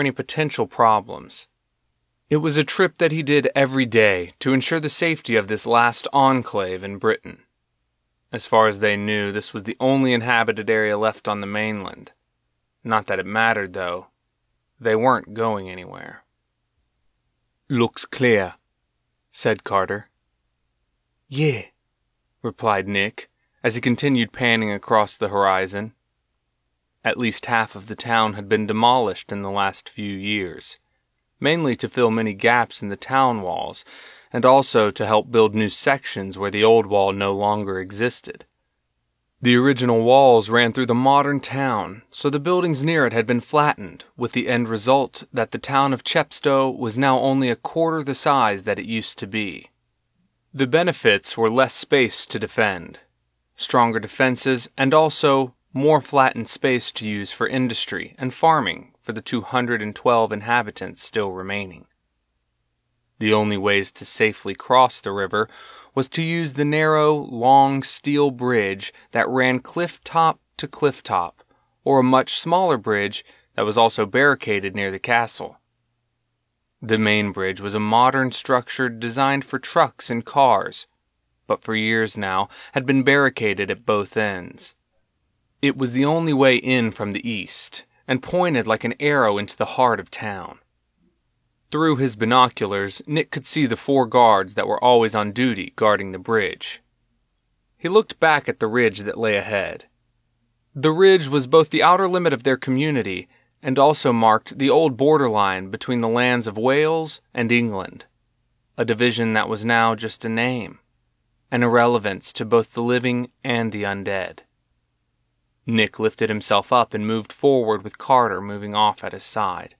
any potential problems. It was a trip that he did every day to ensure the safety of this last enclave in Britain. As far as they knew, this was the only inhabited area left on the mainland. Not that it mattered, though. They weren't going anywhere. "Looks clear," said Carter. "Yeah," replied Nick, as he continued panning across the horizon. At least half of the town had been demolished in the last few years, mainly to fill many gaps in the town walls, and also to help build new sections where the old wall no longer existed. The original walls ran through the modern town, so the buildings near it had been flattened, with the end result that the town of Chepstow was now only a quarter the size that it used to be. The benefits were less space to defend, stronger defenses, and also more flattened space to use for industry and farming for the 212 inhabitants still remaining. The only ways to safely cross the river was to use the narrow, long steel bridge that ran cliff top to cliff top, or a much smaller bridge that was also barricaded near the castle. The main bridge was a modern structure designed for trucks and cars, but for years now had been barricaded at both ends. It was the only way in from the east, and pointed like an arrow into the heart of town. Through his binoculars, Nick could see the 4 guards that were always on duty guarding the bridge. He looked back at the ridge that lay ahead. The ridge was both the outer limit of their community and also marked the old borderline between the lands of Wales and England, a division that was now just a name, an irrelevance to both the living and the undead. Nick lifted himself up and moved forward with Carter moving off at his side.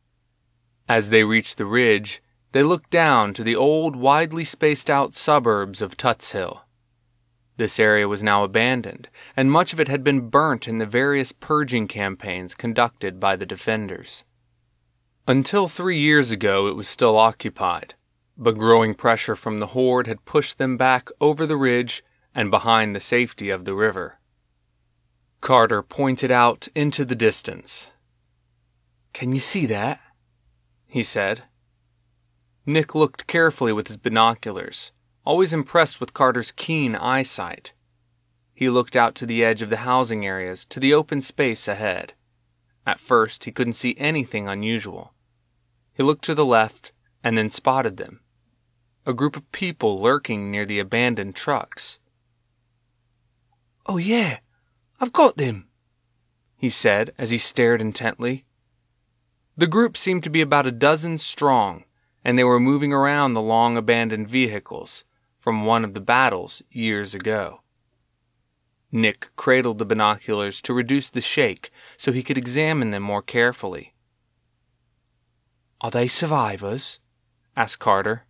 As they reached the ridge, they looked down to the old, widely spaced out suburbs of Tutshill. This area was now abandoned, and much of it had been burnt in the various purging campaigns conducted by the defenders. Until 3 years ago it was still occupied, but growing pressure from the horde had pushed them back over the ridge and behind the safety of the river. Carter pointed out into the distance. "Can you see that?" he said. Nick looked carefully with his binoculars, always impressed with Carter's keen eyesight. He looked out to the edge of the housing areas, to the open space ahead. At first, he couldn't see anything unusual. He looked to the left and then spotted them. A group of people lurking near the abandoned trucks. "Oh yeah, I've got them," he said as he stared intently. The group seemed to be about a dozen strong, and they were moving around the long abandoned vehicles from one of the battles years ago. Nick cradled the binoculars to reduce the shake so he could examine them more carefully. "Are they survivors?" asked Carter.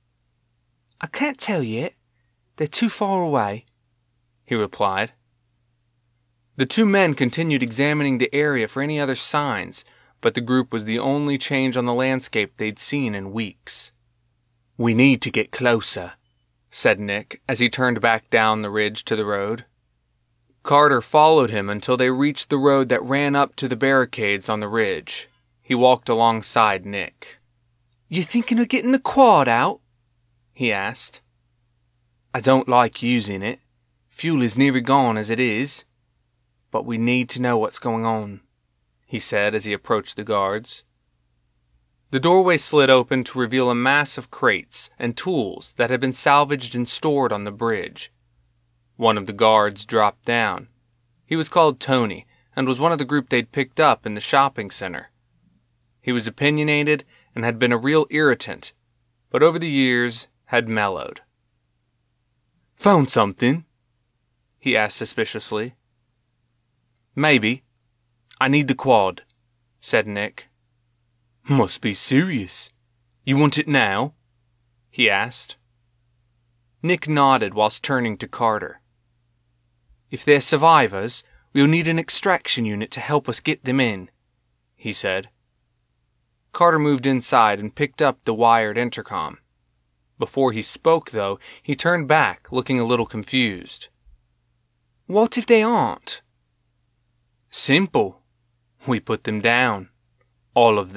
"I can't tell yet. They're too far away," he replied. The 2 men continued examining the area for any other signs, but the group was the only change on the landscape they'd seen in weeks. "We need to get closer," said Nick as he turned back down the ridge to the road. Carter followed him until they reached the road that ran up to the barricades on the ridge. He walked alongside Nick. "You thinking of getting the quad out?" he asked. "I don't like using it. Fuel is nearly gone as it is. But we need to know what's going on," he said as he approached the guards. The doorway slid open to reveal a mass of crates and tools that had been salvaged and stored on the bridge. One of the guards dropped down. He was called Tony and was one of the group they'd picked up in the shopping center. He was opinionated and had been a real irritant, but over the years had mellowed. "Found something?" he asked suspiciously. "Maybe. I need the quad," said Nick. "Must be serious. You want it now?" he asked. Nick nodded whilst turning to Carter. "If they're survivors, we'll need an extraction unit to help us get them in," he said. Carter moved inside and picked up the wired intercom. Before he spoke, though, he turned back, looking a little confused. "What if they aren't?" "Simple. We put them down. All of them."